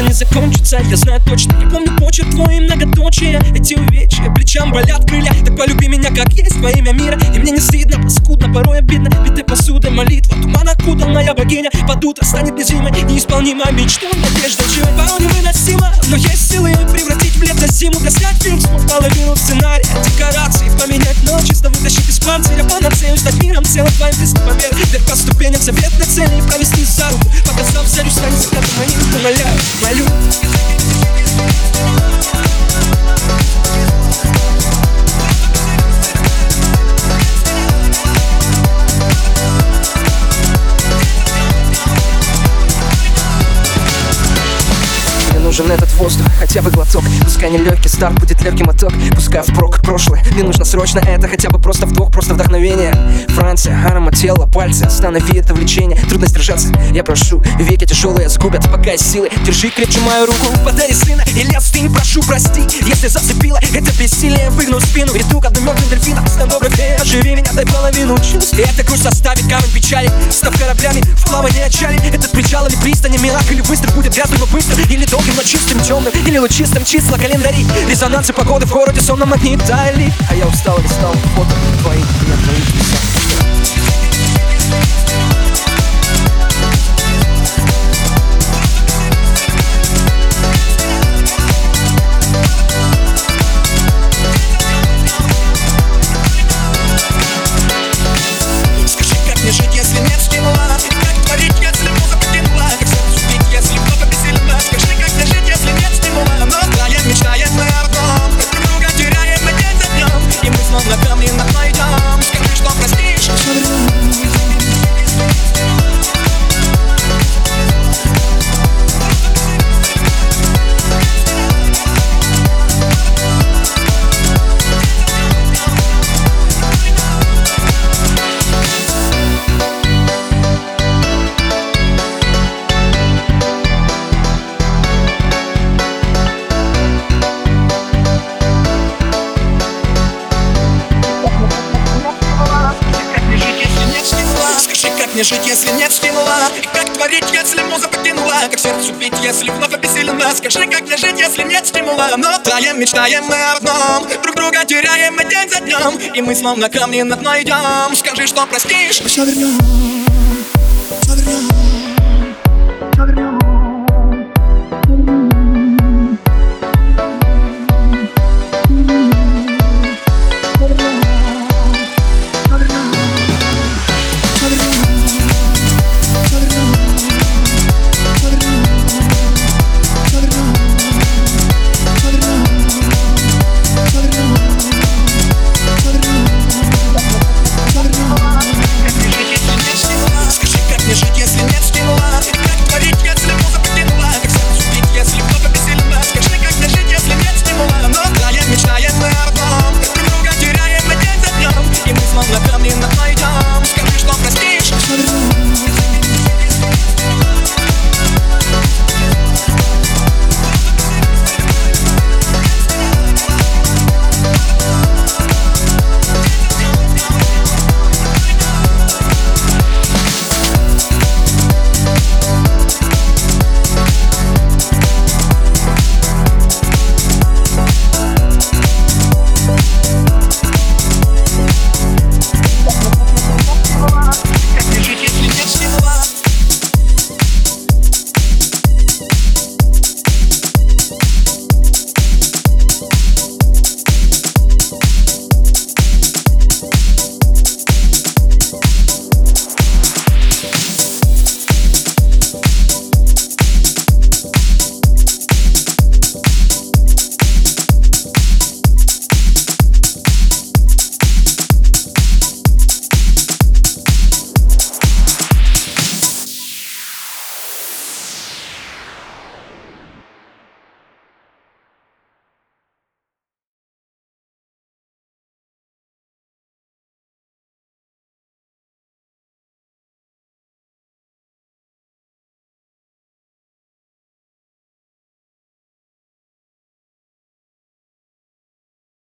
не закончится, я знаю точно. Я помню почерк твой и многоточие. Эти увечья, плечам болят крылья. Так полюби меня как есть, во имя мира. И мне не стыдно, паскудно, порой обидно. Битой посудой молитва, туман окутал, моя богиня. Под утро станет незримой, неисполнимой мечтой. Надежда живет, порой невыносима, но есть силы превратить в лето зиму. Доснять фильм с половину сценария, декорации, поменять ночь, чисто вытащить из панциря. Панацею стать миром, целым твоим близким помер. Вверх по ступеням, заветной цели провести за руку. Показав зарю, станет закатом моим, умоляю, молю. Нужен этот воздух, хотя бы глоток. Пускай не легкий старт, будет легкий моток. Пускай впрок прошлое, мне нужно срочно это. Хотя бы просто вдох, просто вдохновение. Франция, аромат тела, пальцы. Останови это влечение, трудно сдержаться. Я прошу, веки тяжелые сгубят, пока есть силы. Держи крепче мою руку, подари сына или остынь, прошу, прости. Если зацепила, это бессилие, выгнул спину. Иду к одному мертвым дельфинам, стань добрый, оживи меня, дай половину чувств. И эта грусть оставит камень печали. Став кораблями, в плавание отчален. Этот причал или пристань, мирак или быстро будет грязным, но быстро. Или долгим, но чистым, темным, или лучистым, числа календари. Резонансы погоды в городе сонно магнитали. А я устал, листал фото твоих, не твоих писал. Скажи, как мне жить, если нет стимула? И как творить, если музыка тянула? Как сердцу бить, если вновь обессилена? Скажи, как мне жить, если нет стимула? Но троем мечтаем мы о одном, друг друга теряем мы день за днем. И мы словно камни над найдем. Скажи, что простишь. Мне жить, если нет стимула? И как творить, если муза потянула? Как сердцу бить, если вновь обессилена? Скажи, как мне жить, если нет стимула? Но троем мечтаем мы о одном, друг друга теряем мы день за днем. И мы словно камни над дном идем. Скажи, что простишь. Мы все вернем, все вернем.